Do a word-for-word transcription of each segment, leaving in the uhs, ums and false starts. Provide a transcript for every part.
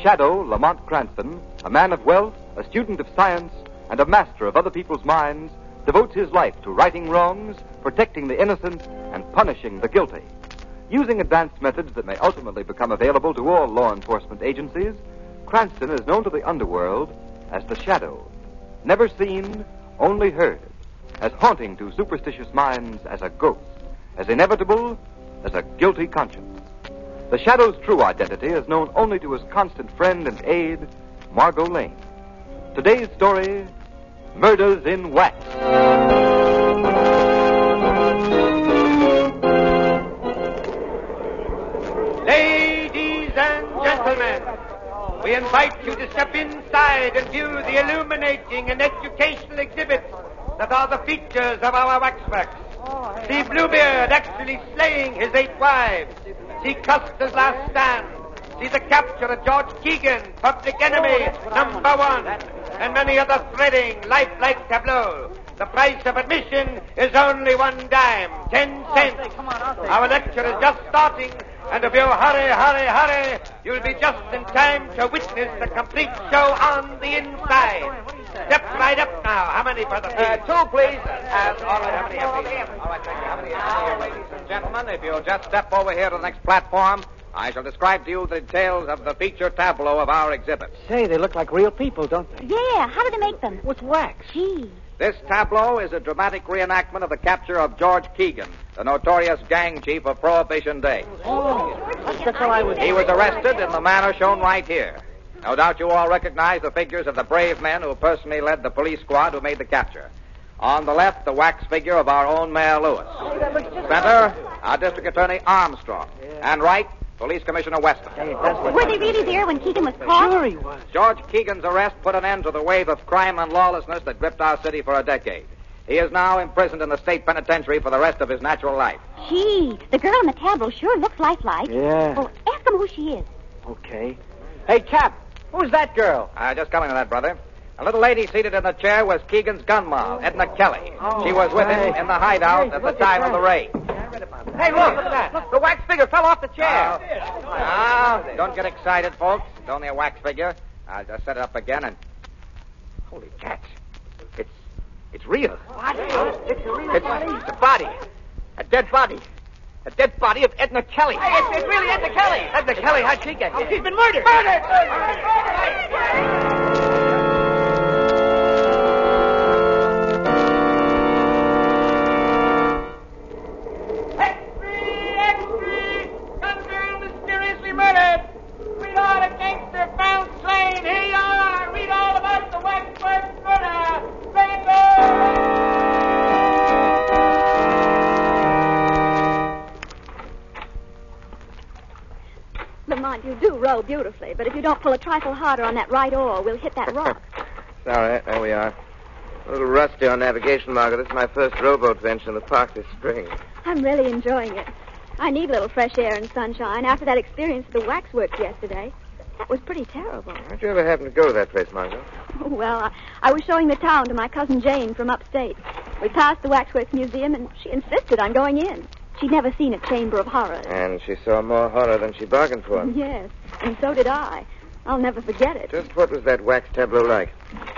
Shadow, Lamont Cranston, a man of wealth, a student of science, and a master of other people's minds, devotes his life to righting wrongs, protecting the innocent, and punishing the guilty. Using advanced methods that may ultimately become available to all law enforcement agencies, Cranston is known to the underworld as the Shadow. Never seen, only heard. As haunting to superstitious minds as a ghost. As inevitable as a guilty conscience. The Shadow's true identity is known only to his constant friend and aide, Margot Lane. Today's story, Murders in Wax. Ladies and gentlemen, we invite you to step inside and view the illuminating and educational exhibits that are the features of our waxworks. See Bluebeard actually slaying his eight wives. See Custer's last stand. See the capture of George Keegan, public enemy number one. And many other thrilling, lifelike tableaux. The price of admission is only one dime, ten cents. Our lecture is just starting, and if you hurry, hurry, hurry, you'll be just in time to witness the complete show on the inside. Step right up now. How many, brother? Uh, two, please. Uh, all right, how many, how many? All right, thank you. How many, how many, ladies and gentlemen, if you'll just step over here to the next platform, I shall describe to you the details of the feature tableau of our exhibit. Say, they look like real people, don't they? Yeah, how do they make them? With wax. Gee. This tableau is a dramatic reenactment of the capture of George Keegan, the notorious gang chief of Prohibition Day. Oh, that's the fellow I was... He was arrested in the manner shown right here. No doubt you all recognize the figures of the brave men who personally led the police squad who made the capture. On the left, the wax figure of our own Mayor Lewis. Center, our District Attorney Armstrong. And right, Police Commissioner Weston. Were they really there when Keegan was caught? Sure he was. George Keegan's arrest put an end to the wave of crime and lawlessness that gripped our city for a decade. He is now imprisoned in the state penitentiary for the rest of his natural life. Gee, the girl in the tableau sure looks lifelike. Yeah. Well, ask him who she is. Okay. Hey, Cap, who's that girl? Uh, just coming to that, brother. A little lady seated in the chair was Keegan's gun moll, Edna Kelly. Oh, she was with him hey. in the hideout Hey, at the look time at of the that. raid. Hey, look, look at that. The wax figure fell off the chair. Now, don't get excited, folks. It's only a wax figure. I'll just set it up again and... Holy cats. It's... it's real. What? It's a real It's, body. it's a body. A dead body. A dead body of Edna Kelly. Hey, it's, it's really Edna Kelly. Edna Kelly, how'd she get here? She's been murdered. Murdered! Lamont, you do row beautifully, but if you don't pull a trifle harder on that right oar, we'll hit that rock. It's all right. There we are. A little rusty on navigation, Margaret. This is my first rowboat venture in the park this spring. I'm really enjoying it. I need a little fresh air and sunshine after that experience at the waxworks yesterday. That was pretty terrible. How'd you ever happen to go to that place, Margaret? Oh, well, I, I was showing the town to my cousin Jane from upstate. We passed the Waxworks Museum, and she insisted on going in. She'd never seen a chamber of horrors. And she saw more horror than she bargained for. Yes, and so did I. I'll never forget it. Just what was that wax tableau like?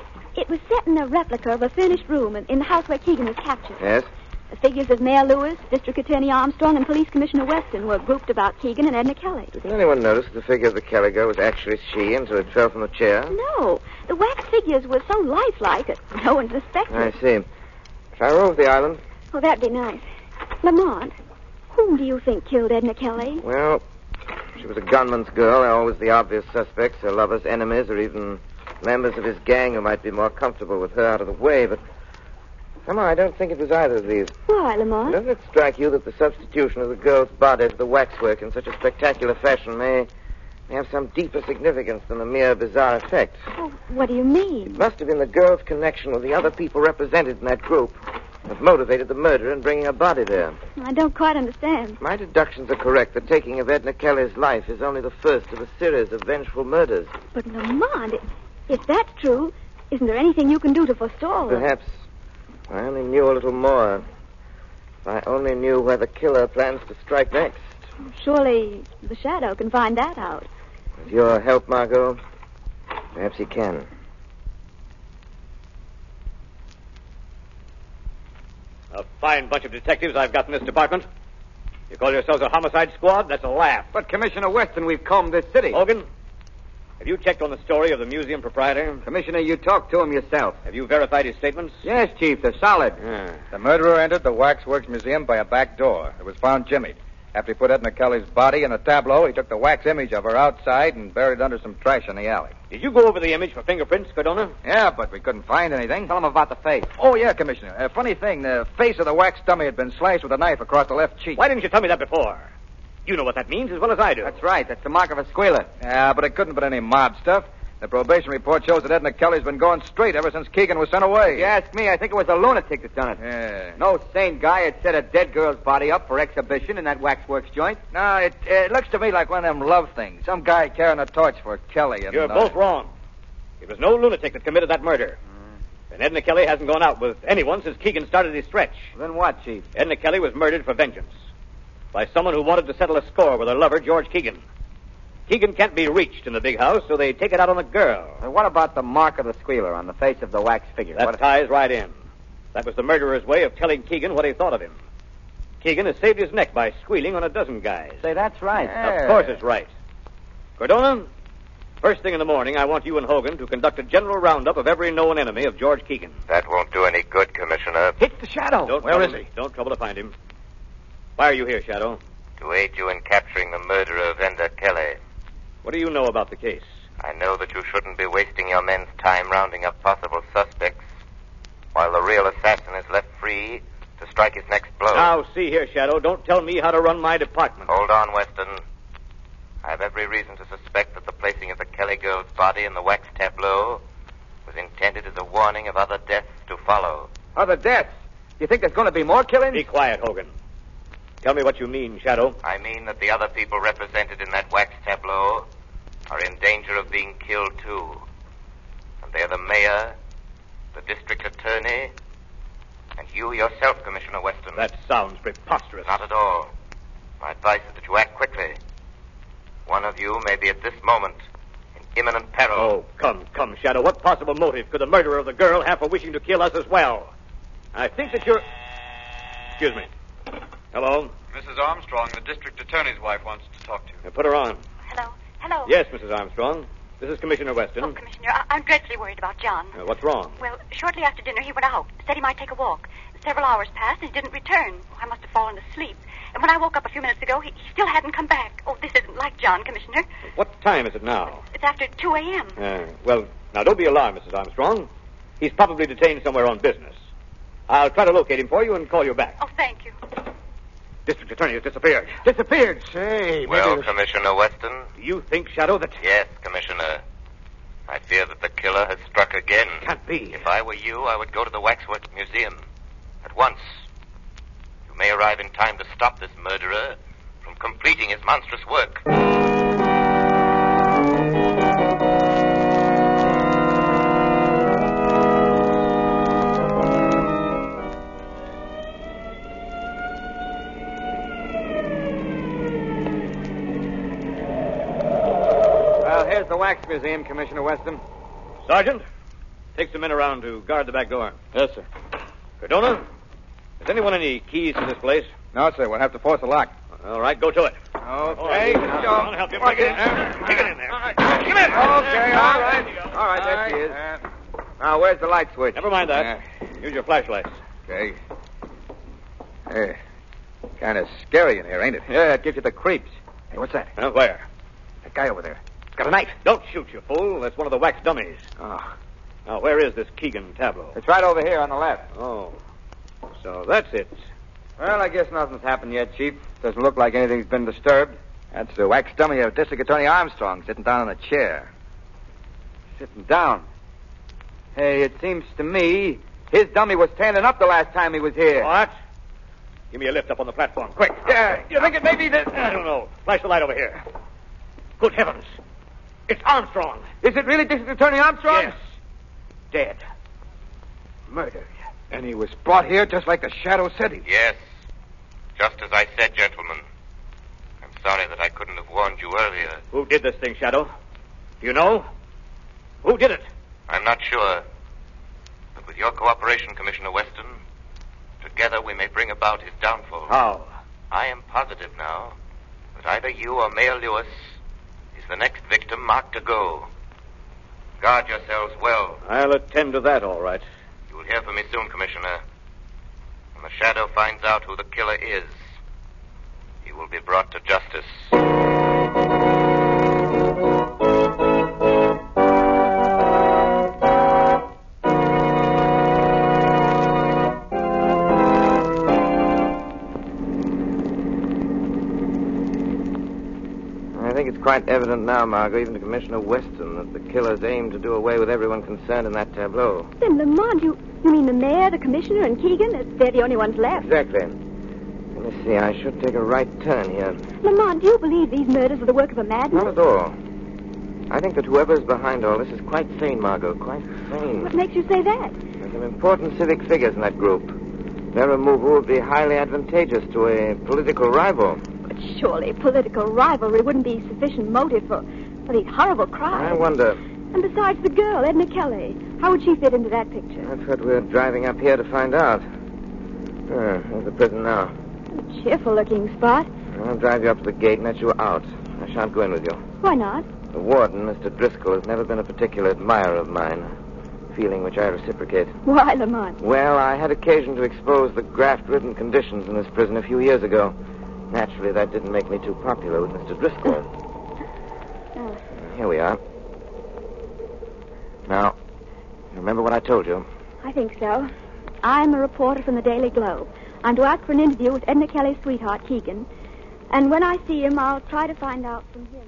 It was set in a replica of a furnished room in, in the house where Keegan was captured. Yes? The figures of Mayor Lewis, District Attorney Armstrong, and Police Commissioner Weston were grouped about Keegan and Edna Kelly. Didn't anyone notice the figure of the Kelly girl was actually she until it fell from the chair? No, the wax figures were so lifelike that no one suspected. I see. Shall I row off the island? Oh, that'd be nice. Lamont, whom do you think killed Edna Kelly? Well, she was a gunman's girl. They're always the obvious suspects, her lovers, enemies, or even members of his gang who might be more comfortable with her out of the way, but somehow I don't think it was either of these. Why, Lamont? Doesn't it strike you that the substitution of the girl's body to the waxwork in such a spectacular fashion may, may have some deeper significance than a mere bizarre effect? Oh, what do you mean? It must have been the girl's connection with the other people represented in that group that motivated the murder in bringing her body there. I don't quite understand. My deductions are correct. The taking of Edna Kelly's life is only the first of a series of vengeful murders. But, Lamont, if, if that's true, isn't there anything you can do to forestall them? Perhaps I only knew a little more. If I only knew where the killer plans to strike next. Surely the Shadow can find that out. With your help, Margot, perhaps he can. A fine bunch of detectives I've got in this department. You call yourselves a homicide squad? That's a laugh. But, Commissioner Weston, we've combed this city. Hogan, have you checked on the story of the museum proprietor? Commissioner, you talked to him yourself. Have you verified his statements? Yes, Chief, they're solid. Yeah. The murderer entered the Waxworks Museum by a back door. It was found jimmied. After he put Edna Kelly's body in a tableau, he took the wax image of her outside and buried it under some trash in the alley. Did you go over the image for fingerprints, Cardona? Yeah, but we couldn't find anything. Tell him about the face. Oh, yeah, Commissioner. A funny thing, the face of the wax dummy had been slashed with a knife across the left cheek. Why didn't you tell me that before? You know what that means as well as I do. That's right. That's the mark of a squealer. Yeah, but it couldn't have been any mob stuff. The probation report shows that Edna Kelly's been going straight ever since Keegan was sent away. If you ask me, I think it was a lunatic that done it. Yeah. No sane guy had set a dead girl's body up for exhibition in that waxworks joint. No, it, it looks to me like one of them love things. Some guy carrying a torch for Kelly. And, You're uh, both wrong. It was no lunatic that committed that murder. Mm. And Edna Kelly hasn't gone out with anyone since Keegan started his stretch. Then what, Chief? Edna Kelly was murdered for vengeance by someone who wanted to settle a score with her lover, George Keegan. Keegan can't be reached in the big house, so they take it out on the girl. And what about the mark of the squealer on the face of the wax figure? That what... ties right in. That was the murderer's way of telling Keegan what he thought of him. Keegan has saved his neck by squealing on a dozen guys. Say, that's right. Yeah. Of course it's right. Cardona, first thing in the morning, I want you and Hogan to conduct a general roundup of every known enemy of George Keegan. That won't do any good, Commissioner. It's the Shadow. Don't Where trouble, is he? Don't trouble to find him. Why are you here, Shadow? To aid you in capturing the murderer of Edna Kelly. What do you know about the case? I know that you shouldn't be wasting your men's time rounding up possible suspects, while the real assassin is left free to strike his next blow. Now, see here, Shadow. Don't tell me how to run my department. Hold on, Weston. I have every reason to suspect that the placing of the Kelly girl's body in the wax tableau was intended as a warning of other deaths to follow. Other deaths? You think there's going to be more killings? Be quiet, Hogan. Tell me what you mean, Shadow. I mean that the other people represented in that wax tableau are in danger of being killed, too. And they're the mayor, the district attorney, and you yourself, Commissioner Weston. That sounds preposterous. Not at all. My advice is that you act quickly. One of you may be at this moment in imminent peril. Oh, come, come, Shadow. What possible motive could the murderer of the girl have for wishing to kill us as well? I think that you're... Excuse me. Hello? Missus Armstrong, the district attorney's wife, wants to talk to you. Now, put her on. Hello? Hello? Yes, Missus Armstrong. This is Commissioner Weston. Oh, Commissioner, I- I'm dreadfully worried about John. Uh, what's wrong? Well, shortly after dinner, he went out. Said he might take a walk. Several hours passed, and he didn't return. I must have fallen asleep. And when I woke up a few minutes ago, he, he still hadn't come back. Oh, this isn't like John, Commissioner. What time is it now? It's after two a.m. Uh, well, now, don't be alarmed, Missus Armstrong. He's probably detained somewhere on business. I'll try to locate him for you and call you back. Oh, thank you. District attorney has disappeared. Disappeared? Say, Well, maybe... Commissioner Weston? Do you think, Shadow, that... Yes, Commissioner. I fear that the killer has struck again. Can't be. If I were you, I would go to the Waxworks Museum at once. You may arrive in time to stop this murderer from completing his monstrous work. Here's the Wax Museum, Commissioner Weston. Sergeant, take some men around to guard the back door. Yes, sir. Cardona, has anyone any keys to this place? No, sir. We'll have to force the lock. All right, go to it. Okay. I'll help you. Take it in there. Take it in there. Come in. Okay, all right. All right, there she is. Now, where's the light switch? Never mind that. Use your flashlights. Okay. Hey, kind of scary in here, ain't it? Yeah, it gives you the creeps. Hey, what's that? Uh, where? That guy over there. He's got a knife. Don't shoot, you fool. That's one of the wax dummies. Oh. Now, where is this Keegan tableau? It's right over here on the left. Oh. So that's it. Well, I guess nothing's happened yet, Chief. Doesn't look like anything's been disturbed. That's the wax dummy of District Attorney Armstrong sitting down in a chair. Sitting down. Hey, it seems to me his dummy was standing up the last time he was here. What? Give me a lift up on the platform, quick. Yeah, you think it may be that... I don't know. Flash the light over here. Good heavens. It's Armstrong. Is it really District Attorney Armstrong? Yes. Dead. Murdered. And he was brought here just like the Shadow said he... Yes. Just as I said, gentlemen. I'm sorry sorry that I couldn't have warned you earlier. Who did this thing, Shadow? Do you know? Who did it? I'm not sure. But with your cooperation, Commissioner Weston, together we may bring about his downfall. How? I am positive now that either you or Mayor Lewis is the next victim marked to go. Guard yourselves well. I'll attend to that, all right. You will hear from me soon, Commissioner. When the Shadow finds out who the killer is, he will be brought to justice. I think it's quite evident now, Margot, even to Commissioner Weston, that the killers aim to do away with everyone concerned in that tableau. Then, Lamont, you, you mean the mayor, the commissioner, and Keegan? They're the only ones left. Exactly. Let me see, I should take a right turn here. Lamont, do you believe these murders are the work of a madman? Not at all. I think that whoever's behind all this is quite sane, Margot, quite sane. What makes you say that? There's some important civic figures in that group. Their removal would be highly advantageous to a political rival. But surely political rivalry wouldn't be sufficient motive for, for these horrible crimes. I wonder. And besides the girl, Edna Kelly, how would she fit into that picture? That's what we're driving up here to find out. Ah, there's the prison now. A cheerful-looking spot. I'll drive you up to the gate and let you out. I shan't go in with you. Why not? The warden, Mister Driscoll, has never been a particular admirer of mine, a feeling which I reciprocate. Why, Lamont? Well, I had occasion to expose the graft-ridden conditions in this prison a few years ago. Naturally, that didn't make me too popular with Mister Driscoll. Oh. Here we are. Now, you remember what I told you? I think so. I'm a reporter from the Daily Globe. I'm to ask for an interview with Edna Kelly's sweetheart, Keegan. And when I see him, I'll try to find out from him.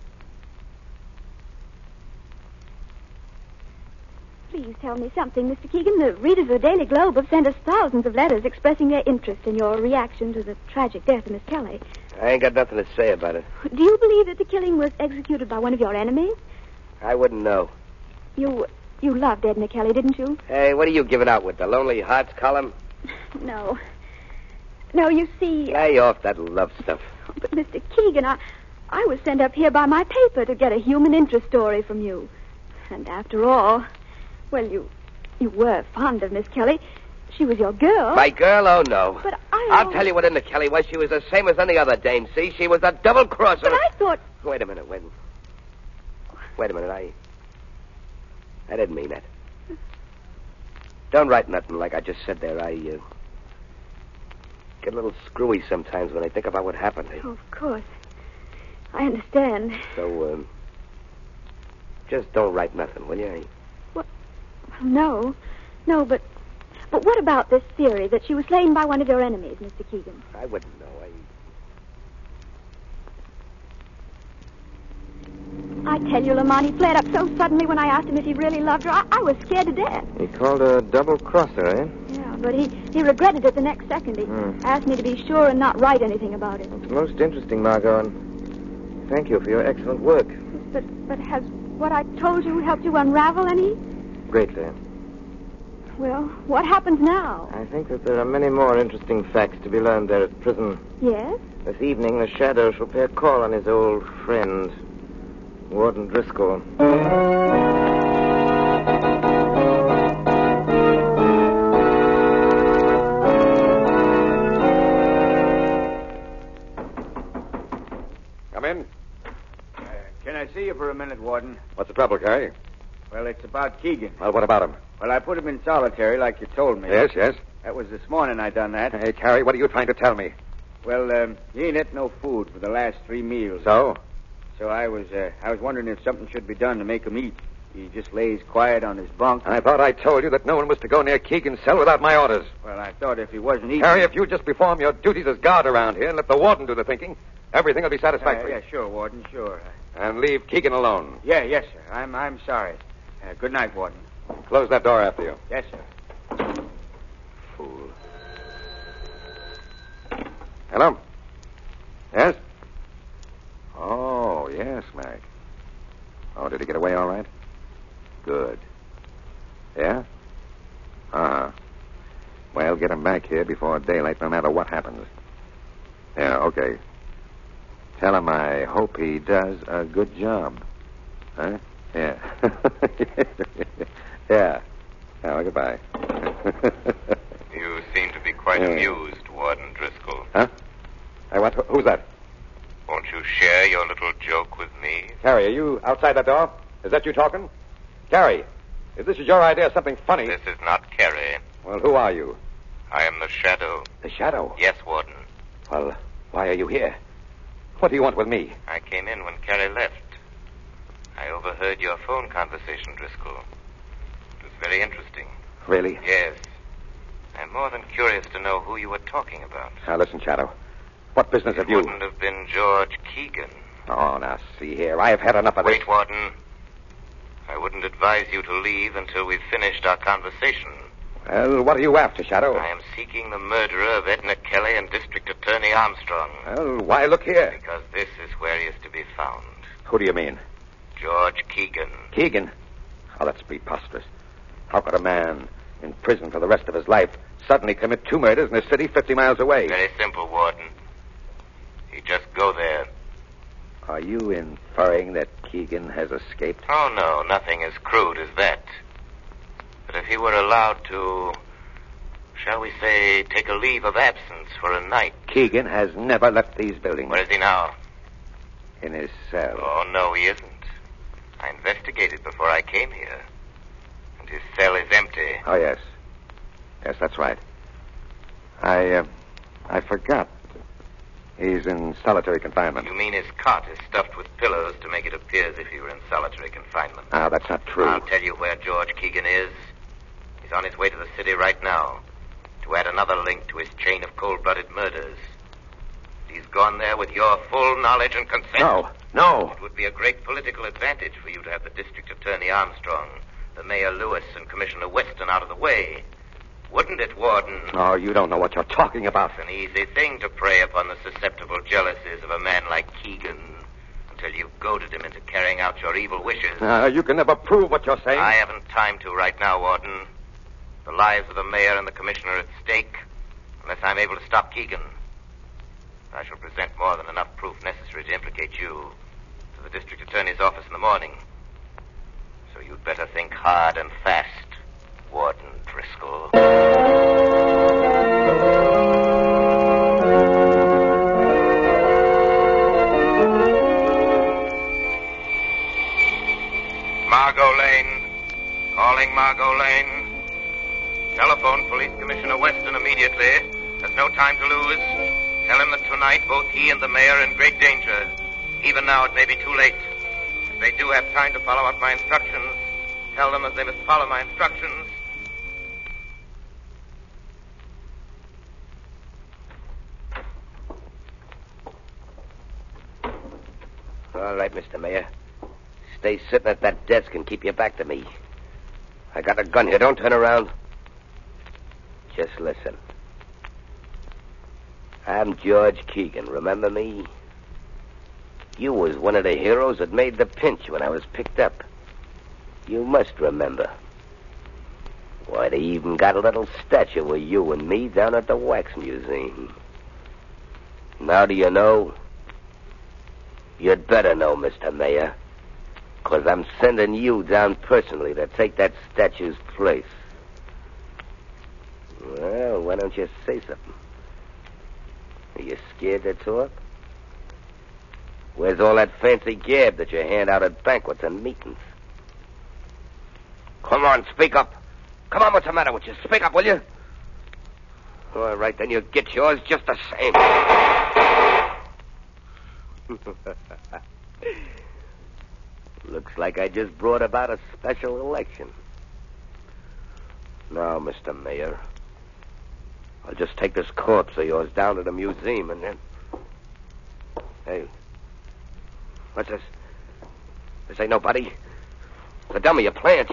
Please tell me something, Mister Keegan. The readers of the Daily Globe have sent us thousands of letters expressing their interest in your reaction to the tragic death of Miss Kelly. I ain't got nothing to say about it. Do you believe that the killing was executed by one of your enemies? I wouldn't know. You you loved Edna Kelly, didn't you? Hey, what are you giving out with, the Lonely Hearts column? No. No, you see... Lay off that love stuff. But, Mister Keegan, I, I was sent up here by my paper to get a human interest story from you. And after all... Well, you you were fond of Miss Kelly. She was your girl. My girl? Oh, no. But I... I'll tell you what Edna Kelly was. She was the same as any other dame, see? She was a double-crosser. But I thought... Wait a minute, wait. Wait a minute, I... I didn't mean that. Don't write nothing like I just said there. I, uh... get a little screwy sometimes when I think about what happened. Oh, of course. I understand. So, um... just don't write nothing, will you? What? No. No, but... But what about this theory that she was slain by one of your enemies, Mister Keegan? I wouldn't know. I... I tell you, Lamont, he flared up so suddenly when I asked him if he really loved her. I, I was scared to death. He called her a double-crosser, eh? Yeah, but he, he regretted it the next second. He Hmm. asked me to be sure and not write anything about it. It's most interesting, Margot, and thank you for your excellent work. But but has what I told you helped you unravel any? Greatly. Well, what happens now? I think that there are many more interesting facts to be learned there at prison. Yes? This evening, the Shadow shall pay a call on his old friend, Warden Driscoll. Come in. Uh, can I see you for a minute, Warden? What's the trouble, Carrie? Well, it's about Keegan. Well, what about him? Well, I put him in solitary like you told me. Yes, yes. That was this morning I done that. Hey, Carrie, what are you trying to tell me? Well, um, he ain't ate no food for the last three meals. So? So I was uh, I was wondering if something should be done to make him eat. He just lays quiet on his bunk. I thought I told you that no one was to go near Keegan's cell without my orders. Well, I thought if he wasn't eating... Harry, if you just perform your duties as guard around here and let the warden do the thinking, everything will be Uh, satisfactory. yeah, sure, Warden, sure. And leave Keegan alone. Yeah, yes, sir. I'm I'm sorry. Uh, good night, Warden. Close that door after you. Yes, sir. Fool. Hello? Yes? Oh, yes, Mac. Oh, did he get away all right? Good. Yeah? Uh-huh. Well, get him back here before daylight, no matter what happens. Yeah, okay. Tell him I hope he does a good job. Huh? Yeah. yeah. Well, goodbye. You seem to be quite Yeah. amused, Warden Driscoll. Huh? Hey, what? Who's that? Won't you share your little joke with me? Carrie, are you outside that door? Is that you talking? Carrie, if this is your idea of something funny... This is not Carrie. Well, who are you? I am the Shadow. The Shadow? Yes, Warden. Well, why are you here? What do you want with me? I came in when Carrie left. I overheard your phone conversation, Driscoll. It was very interesting. Really? Yes. I'm more than curious to know who you were talking about. Now, listen, Shadow. What business have It you... wouldn't have been George Keegan. Oh, now, see here. I have had enough of this. Wait, Warden. I wouldn't advise you to leave until we've finished our conversation. Well, what are you after, Shadow? I am seeking the murderer of Edna Kelly and District Attorney Armstrong. Well, why look here? Because this is where he is to be found. Who do you mean? George Keegan. Keegan? Oh, that's preposterous. How could a man in prison for the rest of his life suddenly commit two murders in a city fifty miles away? Very simple, Warden. You just go there. Are you inferring that Keegan has escaped? Oh, no, nothing as crude as that. But if he were allowed to, shall we say, take a leave of absence for a night. Keegan has never left these buildings. Where is he now? In his cell. Oh, no, he isn't. I investigated before I came here. And his cell is empty. Oh, yes. Yes, that's right. I, uh, I forgot. He's in solitary confinement. You mean his cot is stuffed with pillows to make it appear as if he were in solitary confinement? Ah, that's not true. I'll tell you where George Keegan is. He's on his way to the city right now to add another link to his chain of cold-blooded murders. He's gone there with your full knowledge and consent. No, no. It would be a great political advantage for you to have the District Attorney Armstrong, the Mayor Lewis, and Commissioner Weston out of the way. Wouldn't it, Warden? Oh, you don't know what you're talking about. It's an easy thing to prey upon the susceptible jealousies of a man like Keegan until you've goaded him into carrying out your evil wishes. Uh, you can never prove what you're saying. I haven't time to right now, Warden. The lives of the mayor and the commissioner are at stake unless I'm able to stop Keegan. I shall present more than enough proof necessary to implicate you to the district attorney's office in the morning. So you'd better think hard and fast, Warden Driscoll. Margot Lane. Calling Margot Lane. Telephone Police Commissioner Weston immediately. There's no time to lose. Tell him that tonight both he and the mayor are in great danger. Even now it may be too late. If they do have time to follow up my instructions, tell them that they must follow my instructions. All right, Mister Mayor. Stay sitting at that desk and keep your back to me. I got a gun here. Don't turn around. Just listen. I'm George Keegan. Remember me? You was one of the heroes that made the pinch when I was picked up. You must remember. Why, they even got a little statue of you and me down at the Wax Museum. Now do you know? You'd better know, Mister Mayor, because I'm sending you down personally to take that statue's place. Well, why don't you say something? Are you scared to talk? Where's all that fancy gab that you hand out at banquets and meetings? Come on, speak up. Come on, what's the matter with you? Speak up, will you? All right, then you'll get yours just the same. Looks like I just brought about a special election. Now, Mister Mayor, I'll just take this corpse of yours down to the museum and then... Hey, what's this? This ain't nobody. It's a dummy, a plant.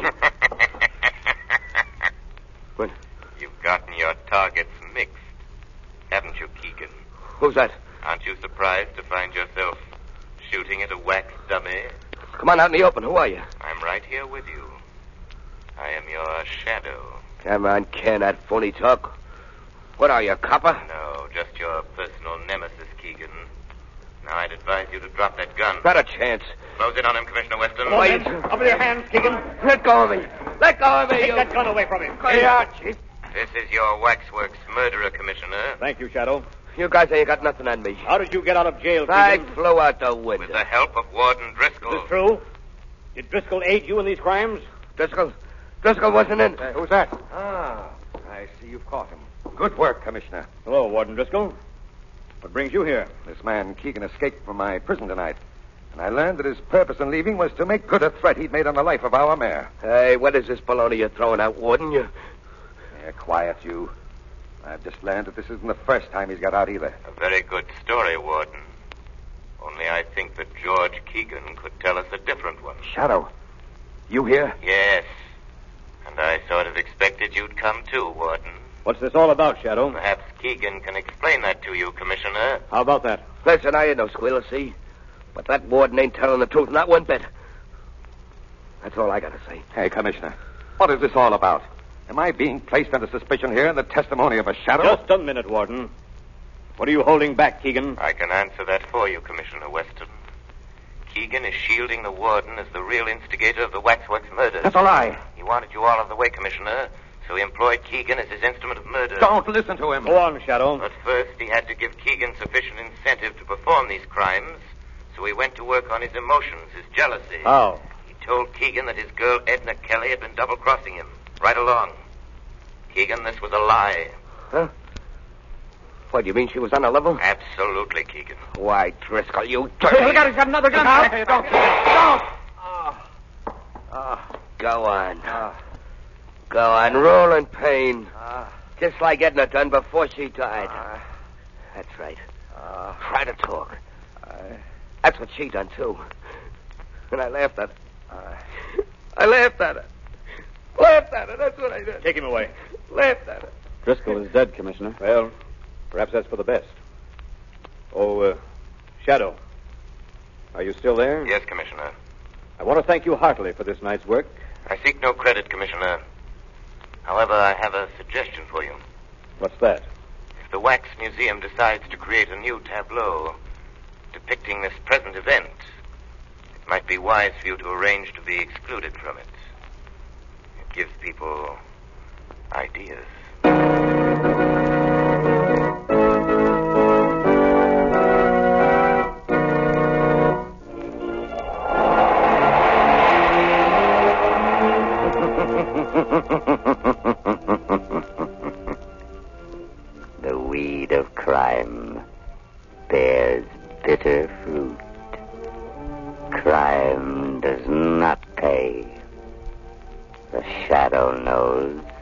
What? You've gotten your targets mixed, haven't you, Keegan? Who's that? Aren't you surprised to find yourself shooting at a wax dummy? Come on out in the open. Who are you? I'm right here with you. I am your shadow. Come on, Ken, that phony talk. What are you, a copper? No, just your personal nemesis, Keegan. Now, I'd advise you to drop that gun. Not a chance. Close in on him, Commissioner Weston. Wait. Up with your hands, Keegan. Let go of me. Let go of me. Take you... that gun away from him. Here you are, Chief. This is your waxworks murderer, Commissioner. Thank you, Shadow. You guys ain't got nothing on me. How did you get out of jail, I Keegan? flew out the window. With the help of Warden Driscoll. Is this true? Did Driscoll aid you in these crimes? Driscoll? Driscoll wasn't in. Uh, who's that? Ah, I see you've caught him. Good work, Commissioner. Hello, Warden Driscoll. What brings you here? This man, Keegan, escaped from my prison tonight. And I learned that his purpose in leaving was to make good a threat he'd made on the life of our mayor. Hey, what is this baloney you're throwing out, Warden? You... Yeah, quiet, you. I've just learned that this isn't the first time he's got out either. A very good story, Warden. Only I think that George Keegan could tell us a different one. Shadow, you here? Yes. And I sort of expected you'd come too, Warden. What's this all about, Shadow? Perhaps Keegan can explain that to you, Commissioner. How about that? Listen, I ain't no squealer, see? But that warden ain't telling the truth, not one bit. That's all I gotta say. Hey, Commissioner, what is this all about? Am I being placed under suspicion here in the testimony of a shadow? Just a minute, Warden. What are you holding back, Keegan? I can answer that for you, Commissioner Weston. Keegan is shielding the warden as the real instigator of the Waxworks murders. That's a lie. He wanted you all out of the way, Commissioner, so he employed Keegan as his instrument of murder. Don't listen to him. Go on, Shadow. But first, he had to give Keegan sufficient incentive to perform these crimes, so he went to work on his emotions, his jealousy. How? He told Keegan that his girl Edna Kelly had been double-crossing him, right along. Keegan, this was a lie. Huh? What, do you mean she was on a level? Absolutely, Keegan. Why, Driscoll, you dirty... Hey, look out, he's got another gun. Out. Hey, Don't, don't! Oh. Oh. Go on. Ah. Oh. Go on, roll in pain. Oh. Just like Edna done before she died. Oh. That's right. Oh. Try to talk. Uh. That's what she done, too. And I laughed at her. Uh. I laughed at her. Laughed at her, that's what I did. Take him away. Laughed at her. Driscoll is dead, Commissioner. Well, perhaps that's for the best. Oh, uh, Shadow. Are you still there? Yes, Commissioner. I want to thank you heartily for this night's work. I seek no credit, Commissioner. However, I have a suggestion for you. What's that? If the Wax Museum decides to create a new tableau depicting this present event, it might be wise for you to arrange to be excluded from it. It gives people ideas. The weed of crime bears bitter fruit. Crime does not pay. The Shadow knows.